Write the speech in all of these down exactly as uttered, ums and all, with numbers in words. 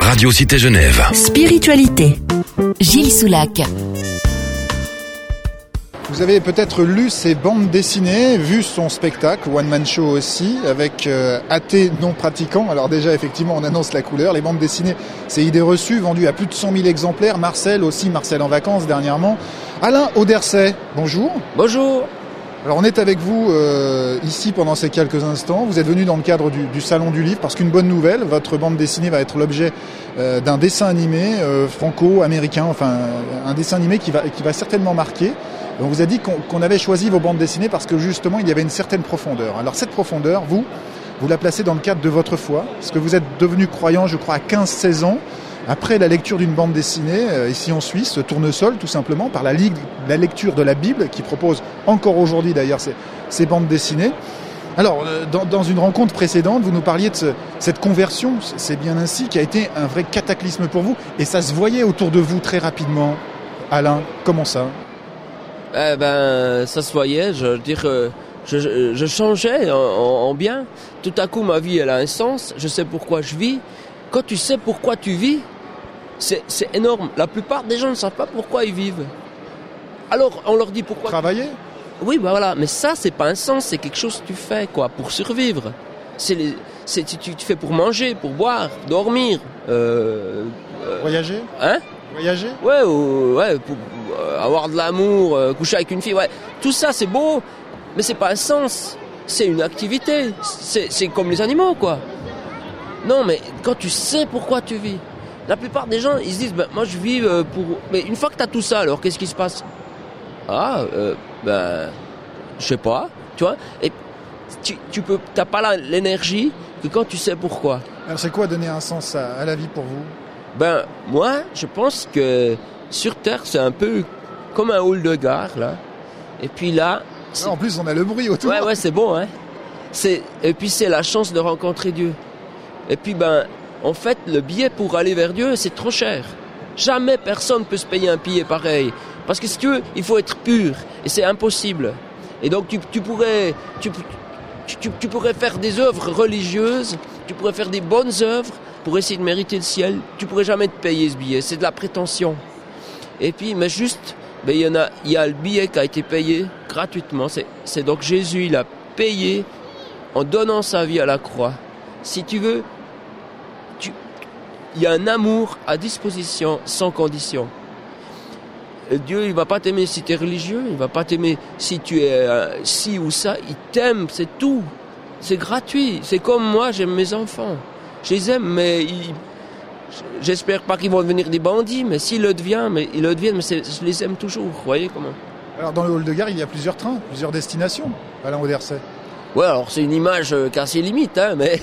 Radio Cité Genève. Spiritualité. Gilles Soulac. Vous avez peut-être lu ses bandes dessinées, vu son spectacle, One Man Show aussi, avec euh, athées non pratiquants. Alors déjà, effectivement, on annonce la couleur. Les bandes dessinées, c'est idée reçue, vendues à plus de cent mille exemplaires. Marcel aussi, Marcel en vacances dernièrement. Alain Auderset, bonjour. Bonjour. Alors on est avec vous euh, ici pendant ces quelques instants. Vous êtes venu dans le cadre du, du Salon du Livre parce qu'une bonne nouvelle, votre bande dessinée va être l'objet euh, d'un dessin animé euh, franco-américain, enfin un dessin animé qui va, qui va certainement marquer. On vous a dit qu'on, qu'on avait choisi vos bandes dessinées parce que justement il y avait une certaine profondeur. Alors cette profondeur, vous, vous la placez dans le cadre de votre foi, parce que vous êtes devenu croyant, je crois, à quinze seize ans. Après la lecture d'une bande dessinée, euh, ici en Suisse, Tournesol, tout simplement, par la, ligue, la lecture de la Bible, qui propose encore aujourd'hui d'ailleurs ces, ces bandes dessinées. Alors, euh, dans, dans une rencontre précédente, vous nous parliez de ce, cette conversion, c'est bien ainsi, qui a été un vrai cataclysme pour vous, et ça se voyait autour de vous très rapidement. Alain, comment ça ? Eh ben, ça se voyait, je veux dire, euh, je, je, je changeais en, en, en bien. Tout à coup, ma vie, elle a un sens, je sais pourquoi je vis. Quand tu sais pourquoi tu vis, C'est, c'est énorme. La plupart des gens ne savent pas pourquoi ils vivent. Alors, on leur dit pourquoi... Travailler ? Oui, bah voilà. Mais ça, c'est pas un sens. C'est quelque chose que tu fais, quoi, pour survivre. C'est, les, c'est tu, tu fais pour manger, pour boire, dormir. Euh, euh, Voyager ? Hein ? Voyager ? Ouais, ou, ouais, pour euh, avoir de l'amour, euh, coucher avec une fille. Ouais, tout ça, c'est beau, mais c'est pas un sens. C'est une activité. C'est, c'est comme les animaux, quoi. Non, mais quand tu sais pourquoi tu vis. La plupart des gens, ils se disent, ben, moi je vis euh, pour... Mais une fois que tu as tout ça, alors qu'est-ce qui se passe ? Ah, euh, ben, je sais pas, tu vois. Et tu, tu peux, t'as pas la, l'énergie que quand tu sais pourquoi. Alors c'est quoi donner un sens à, à la vie pour vous ? Ben, moi, je pense que sur Terre, c'est un peu comme un hall de gare, là. Et puis là... là en plus, on a le bruit autour. Ouais, ouais, c'est bon, hein. C'est... Et puis c'est la chance de rencontrer Dieu. Et puis, ben... En fait, le billet pour aller vers Dieu, c'est trop cher. Jamais personne ne peut se payer un billet pareil. Parce que si tu veux, il faut être pur. Et c'est impossible. Et donc, tu, tu, pourrais, tu, tu, tu pourrais faire des œuvres religieuses, tu pourrais faire des bonnes œuvres pour essayer de mériter le ciel. Tu pourrais jamais te payer ce billet. C'est de la prétention. Et puis, mais juste, ben, il y en a, il y a le billet qui a été payé gratuitement. C'est, c'est donc Jésus, il a payé en donnant sa vie à la croix. Si tu veux... Il y a un amour à disposition sans condition. Et Dieu, il va pas t'aimer si tu es religieux, il va pas t'aimer si tu es euh, ci ou ça. Il t'aime, c'est tout. C'est gratuit. C'est comme moi, j'aime mes enfants. Je les aime, mais ils... j'espère pas qu'ils vont devenir des bandits, mais s'ils le deviennent, mais ils le deviennent, mais c'est... je les aime toujours. Vous voyez comment ? Alors dans le hall de gare, il y a plusieurs trains, plusieurs destinations. Alain Auderset. Ouais, alors c'est une image euh, qui a ses limites, hein, mais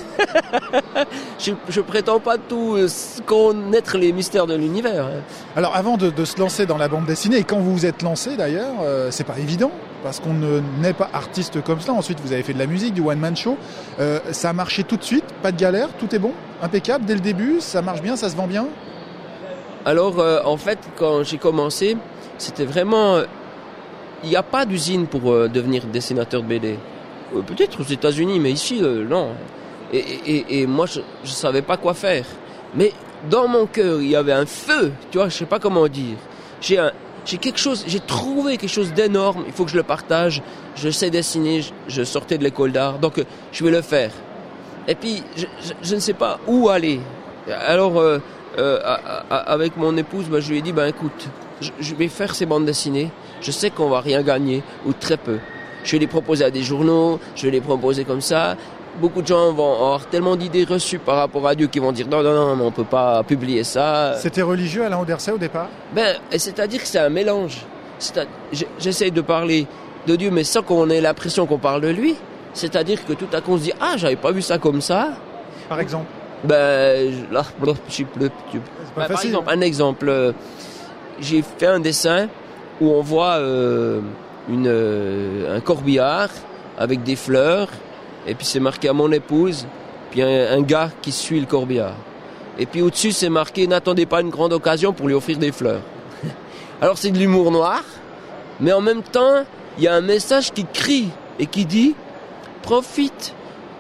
je, je prétends pas tout euh, connaître les mystères de l'univers. Hein. Alors avant de, de se lancer dans la bande dessinée, et quand vous vous êtes lancé d'ailleurs, euh, c'est pas évident, parce qu'on ne n'est pas artiste comme cela. Ensuite, vous avez fait de la musique, du One Man Show. Euh, ça a marché tout de suite, pas de galère, tout est bon, impeccable dès le début, ça marche bien, ça se vend bien. Alors euh, en fait, quand j'ai commencé, c'était vraiment... Il n'y a pas d'usine pour euh, devenir dessinateur de B D. Peut-être aux États-Unis, mais ici, euh, non. Et, et, et moi, je ne savais pas quoi faire. Mais dans mon cœur, il y avait un feu, tu vois, je ne sais pas comment dire. J'ai, un, j'ai quelque chose, j'ai trouvé quelque chose d'énorme, il faut que je le partage. Je sais dessiner, je, je sortais de l'école d'art, donc euh, je vais le faire. Et puis, je, je, je ne sais pas où aller. Alors, euh, euh, à, à, avec mon épouse, bah, je lui ai dit, ben écoute, je, je vais faire ces bandes dessinées. Je sais qu'on va rien gagner, ou très peu. Je vais les proposer à des journaux, je vais les proposer comme ça. Beaucoup de gens vont avoir tellement d'idées reçues par rapport à Dieu qu'ils vont dire non, non, non, mais on ne peut pas publier ça. C'était religieux Alain Auderset au départ ? Ben, c'est-à-dire que c'est un mélange. C'est-à- j'essaye de parler de Dieu, mais sans qu'on ait l'impression qu'on parle de lui. C'est-à-dire que tout à coup on se dit ah, j'avais pas vu ça comme ça. Par exemple ? Ben, là, je suis plus. C'est pas Ben, par facile. exemple, un exemple. euh, J'ai fait un dessin où on voit. Euh, Une, euh, un corbillard avec des fleurs, et puis c'est marqué à mon épouse, puis un, un gars qui suit le corbillard. Et puis au-dessus c'est marqué « N'attendez pas une grande occasion pour lui offrir des fleurs ». Alors c'est de l'humour noir, mais en même temps, il y a un message qui crie et qui dit « Profite que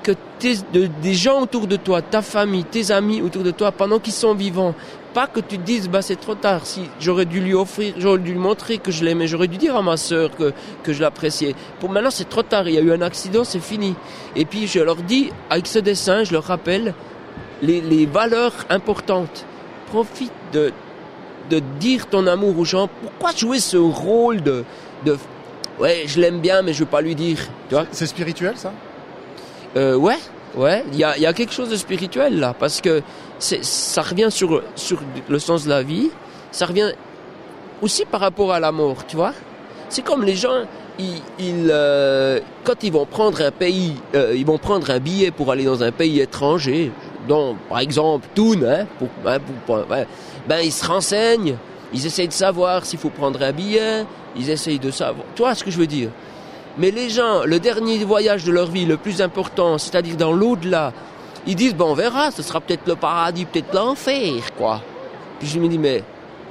tes, de, des gens autour de toi, ta famille, tes amis autour de toi, pendant qu'ils sont vivants. Pas que tu te dises, bah, c'est trop tard. Si j'aurais dû lui offrir, j'aurais dû lui montrer que je l'aimais, j'aurais dû dire à ma sœur que, que je l'appréciais. Pour maintenant, c'est trop tard. Il y a eu un accident, c'est fini. Et puis, je leur dis, avec ce dessin, je leur rappelle les, les valeurs importantes. Profite de, de dire ton amour aux gens. Pourquoi jouer ce rôle de, de, ouais, je l'aime bien, mais je veux pas lui dire, tu vois? C'est spirituel, ça? Euh, ouais. Ouais, il y a, y a quelque chose de spirituel là, parce que c'est, ça revient sur, sur le sens de la vie, ça revient aussi par rapport à la mort, tu vois. C'est comme les gens, ils, ils, euh, quand ils vont prendre un pays, euh, ils vont prendre un billet pour aller dans un pays étranger, dont par exemple Thun, hein, pour, hein, pour, ouais, ben ils se renseignent, ils essayent de savoir s'il faut prendre un billet, ils essayent de savoir, tu vois ce que je veux dire. Mais les gens, le dernier voyage de leur vie, le plus important, c'est-à-dire dans l'au-delà, ils disent, bon, on verra, ce sera peut-être le paradis, peut-être l'enfer, quoi. Puis je me dis, mais,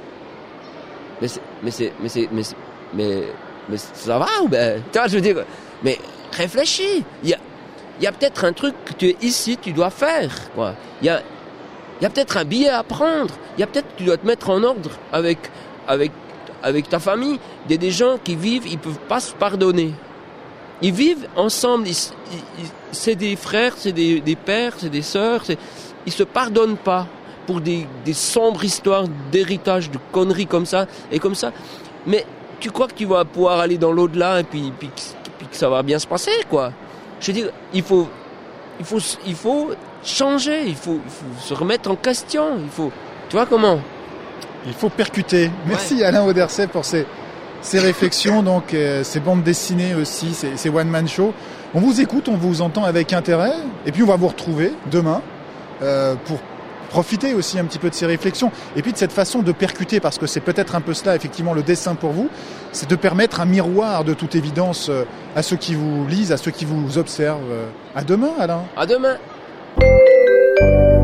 mais c'est, mais c'est, mais c'est, mais, c'est, mais, mais ça va ou ben, tu vois, je veux dire, mais réfléchis. Il y a, il y a peut-être un truc que tu es ici, tu dois faire, quoi. Il y a, il y a peut-être un billet à prendre. Il y a peut-être, tu dois te mettre en ordre avec, avec, avec ta famille. Il y a des gens qui vivent, ils peuvent pas se pardonner. Ils vivent ensemble, ils, ils, c'est des frères, c'est des, des pères, c'est des sœurs, c'est, ils se pardonnent pas pour des, des sombres histoires d'héritage, de conneries comme ça et comme ça. Mais tu crois que tu vas pouvoir aller dans l'au-delà et puis, puis, puis que ça va bien se passer, quoi. Je veux dire, il faut, il faut, il faut changer, il faut, il faut se remettre en question, il faut, tu vois comment? Il faut percuter. Merci ouais. Alain Auderset pour ces Ces réflexions, donc euh, ces bandes dessinées aussi, ces, ces one-man shows. On vous écoute, on vous entend avec intérêt, et puis on va vous retrouver demain euh, pour profiter aussi un petit peu de ces réflexions, et puis de cette façon de percuter, parce que c'est peut-être un peu cela, effectivement, le dessin pour vous, c'est de permettre un miroir de toute évidence euh, à ceux qui vous lisent, à ceux qui vous observent. À demain, Alain. À demain.